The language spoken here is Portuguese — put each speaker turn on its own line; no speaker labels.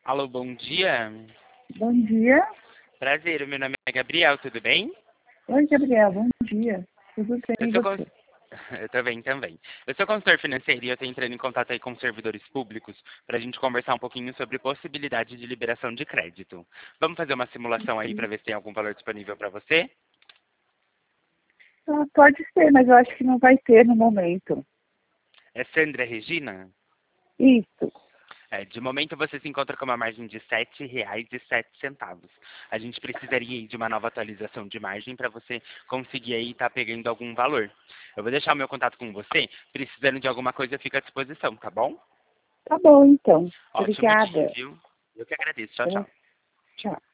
Alô, bom dia.
Bom dia.
Prazer, o meu nome é Gabriel, tudo bem?
Oi, Gabriel, bom dia. Tudo bem
Eu
e
sou
você?
Eu tô bem também. Eu sou consultor financeiro e eu tô entrando em contato aí com servidores públicos para a gente conversar um pouquinho sobre possibilidade de liberação de crédito. Vamos fazer uma simulação aí para ver se tem algum valor disponível para você?
Ah, pode ser, mas eu acho que não vai ter no momento.
É Sandra Regina?
Isso.
De momento você se encontra com uma margem de R$ 7,07. A gente precisaria aí de uma nova atualização de margem para você conseguir aí estar pegando algum valor. Eu vou deixar o meu contato com você. Precisando de alguma coisa, fica à disposição, tá bom?
Tá bom, então.
Ótimo dia,
Obrigada.
viu? Eu que agradeço. Tchau, tchau.
Tchau.